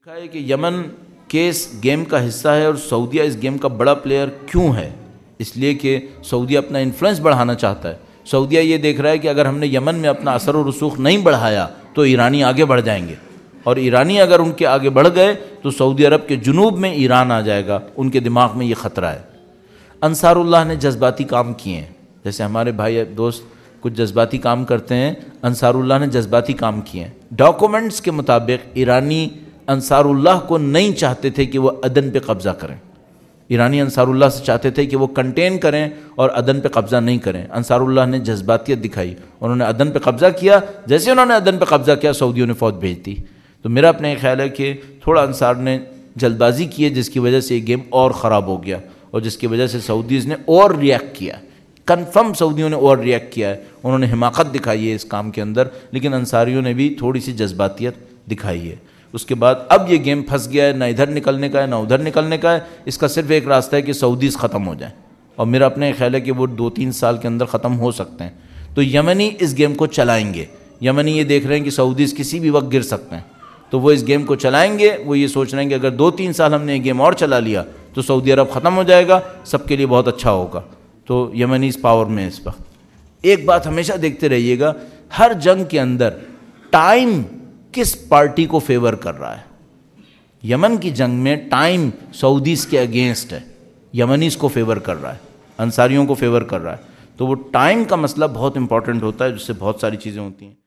دیکھا ہے کہ یمن کے اس گیم کا حصہ ہے اور سعودیہ اس گیم کا بڑا پلیئر کیوں ہے؟ اس لیے کہ سعودیہ اپنا انفلوئنس بڑھانا چاہتا ہے۔ سعودیہ یہ دیکھ رہا ہے کہ اگر ہم نے یمن میں اپنا اثر و رسوخ نہیں بڑھایا تو ایرانی آگے بڑھ جائیں گے، اور ایرانی اگر ان کے آگے بڑھ گئے تو سعودی عرب کے جنوب میں ایران آ جائے گا۔ ان کے دماغ میں یہ خطرہ ہے۔ انصار اللہ نے جذباتی کام کیے ہیں، جیسے ہمارے بھائی دوست کچھ جذباتی کام کرتے ہیں، انصار اللہ نے جذباتی کام کیے ہیں۔ ڈاکومنٹس کے مطابق ایرانی انصار اللہ کو نہیں چاہتے تھے کہ وہ عدن پہ قبضہ کریں۔ ایرانی انصار اللہ سے چاہتے تھے کہ وہ کنٹین کریں اور عدن پہ قبضہ نہیں کریں۔ انصار اللہ نے جذباتیت دکھائی، انہوں نے عدن پہ قبضہ کیا۔ جیسے انہوں نے عدن پہ قبضہ کیا، سعودیوں نے فوج بھیج دی۔ تو میرا اپنا یہ خیال ہے کہ تھوڑا انصار نے جلد بازی کی ہے، جس کی وجہ سے یہ گیم اور خراب ہو گیا، اور جس کی وجہ سے سعودیز نے اور ریئیکٹ کیا۔ کنفرم سعودیوں نے اور ریئیکٹ کیا ہے، انہوں نے حماقت دکھائی ہے اس کام کے اندر، لیکن انصاریوں نے بھی تھوڑی سی جذباتیت دکھائی ہے۔ اس کے بعد اب یہ گیم پھنس گیا ہے، نہ ادھر نکلنے کا ہے نہ ادھر نکلنے کا ہے۔ اس کا صرف ایک راستہ ہے کہ سعودیز ختم ہو جائیں، اور میرا اپنا یہ خیال ہے کہ وہ 2-3 سال کے اندر ختم ہو سکتے ہیں۔ تو یمنی اس گیم کو چلائیں گے۔ یمنی یہ دیکھ رہے ہیں کہ سعودیز کسی بھی وقت گر سکتے ہیں، تو وہ اس گیم کو چلائیں گے۔ وہ یہ سوچ رہے ہیں کہ اگر 2-3 سال ہم نے یہ گیم اور چلا لیا تو سعودی عرب ختم ہو جائے گا، سب کے لیے بہت اچھا ہوگا۔ تو یمنی اس پاور میں اس وقت۔ ایک بات ہمیشہ دیکھتے رہیے گا، ہر جنگ کے اندر ٹائم کس پارٹی کو فیور کر رہا ہے۔ یمن کی جنگ میں ٹائم سعودیز کے اگینسٹ ہے، یمنیز کو فیور کر رہا ہے، انصاریوں کو فیور کر رہا ہے۔ تو وہ ٹائم کا مسئلہ بہت امپورٹنٹ ہوتا ہے، جس سے بہت ساری چیزیں ہوتی ہیں۔